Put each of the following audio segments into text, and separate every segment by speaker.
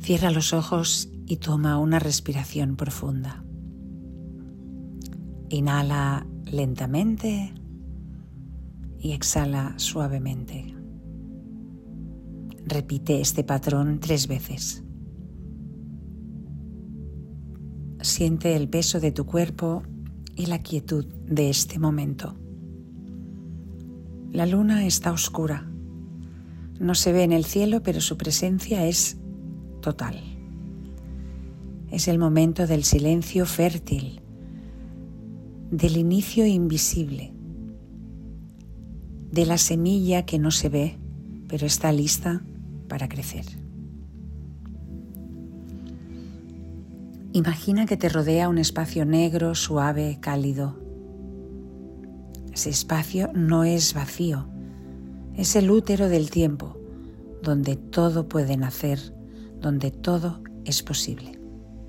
Speaker 1: Cierra los ojos y toma una respiración profunda. Inhala lentamente y exhala suavemente. Repite este patrón 3 veces. Siente el peso de tu cuerpo y la quietud de este momento. La luna está oscura. No se ve en el cielo, pero su presencia es total. Es el momento del silencio fértil, del inicio invisible, de la semilla que no se ve, pero está lista para crecer. Imagina que te rodea un espacio negro, suave, cálido. Ese espacio no es vacío, es el útero del tiempo, donde todo puede nacer, donde todo es posible.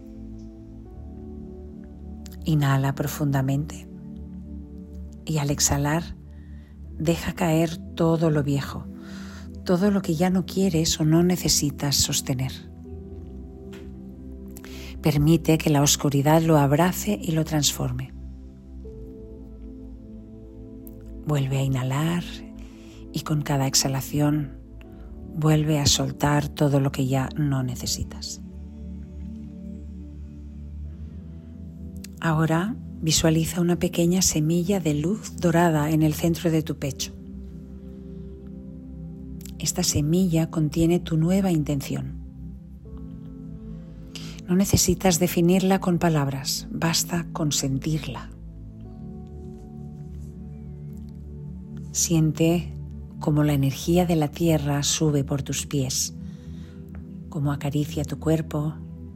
Speaker 1: Inhala profundamente y al exhalar, deja caer todo lo viejo, todo lo que ya no quieres o no necesitas sostener. Permite que la oscuridad lo abrace y lo transforme. Vuelve a inhalar y con cada exhalación vuelve a soltar todo lo que ya no necesitas. Ahora visualiza una pequeña semilla de luz dorada en el centro de tu pecho. Esta semilla contiene tu nueva intención. No necesitas definirla con palabras, basta con sentirla. Siente cómo la energía de la tierra sube por tus pies, cómo acaricia tu cuerpo,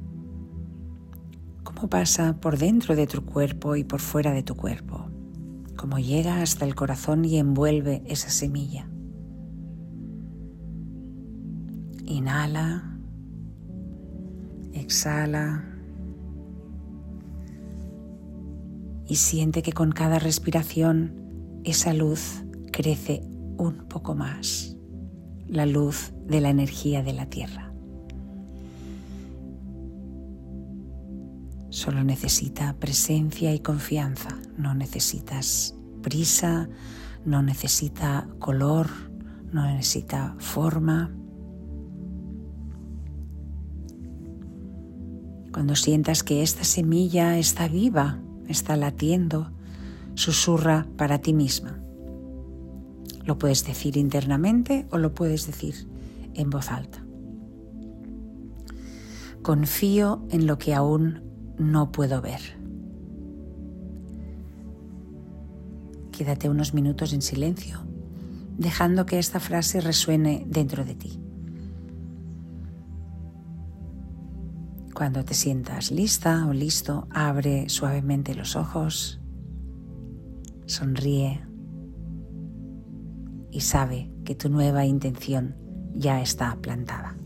Speaker 1: cómo pasa por dentro de tu cuerpo y por fuera de tu cuerpo, cómo llega hasta el corazón y envuelve esa semilla. Inhala. Exhala y siente que con cada respiración esa luz crece un poco más, la luz de la energía de la tierra. Solo necesita presencia y confianza, no necesitas prisa, no necesita color, no necesita forma. Cuando sientas que esta semilla está viva, está latiendo, susurra para ti misma. Lo puedes decir internamente o lo puedes decir en voz alta. Confío en lo que aún no puedo ver. Quédate unos minutos en silencio, dejando que esta frase resuene dentro de ti. Cuando te sientas lista o listo, abre suavemente los ojos, sonríe y sabe que tu nueva intención ya está plantada.